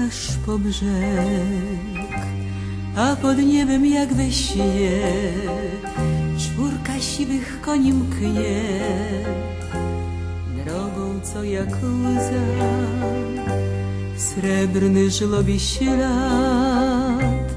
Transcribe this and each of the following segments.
aż po brzeg, a pod niebem jak we śnie czwórka siwych koni mknie drogą, co jak łza srebrny żlobie ślad.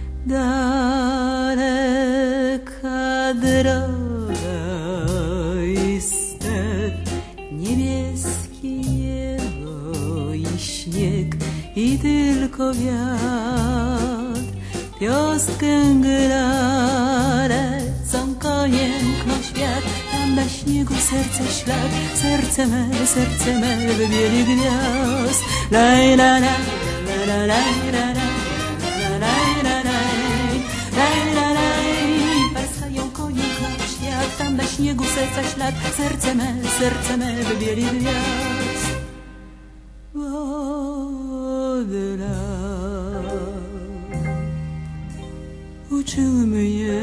Daleka droga i step, niebieskie niebo i śnieg i tylko wiatr. Pioskę gra, lecą konie, mkną świat, tam na śniegu serce ślad, serce me w bieli gwiazd. Laj, la, la, la, la, la, la, la. Parskają konie, mkną świat, tam na śniegu serca ślad, serce me w bieli gwiazd. Od lat uczył mnie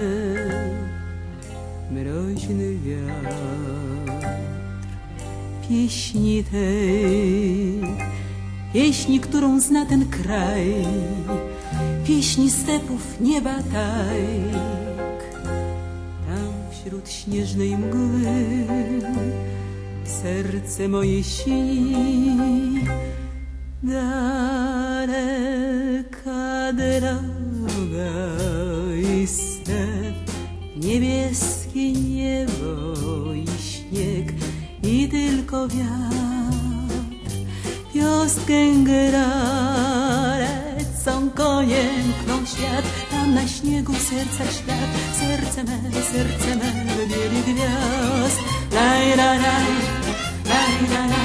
mroźny wiatr pieśni tej, pieśni, którą zna ten kraj, pieśni stepów nieba tajk. Tam wśród śnieżnej mgły serce moje śni. Daleka droga i step, niebieskie niebo i śnieg i tylko wiatr. Pioskę gra, lecą konie, mkną świat, tam na śniegu serca ślad, serce me w bieli gwiazd. Laj, la, laj, laj, la, la.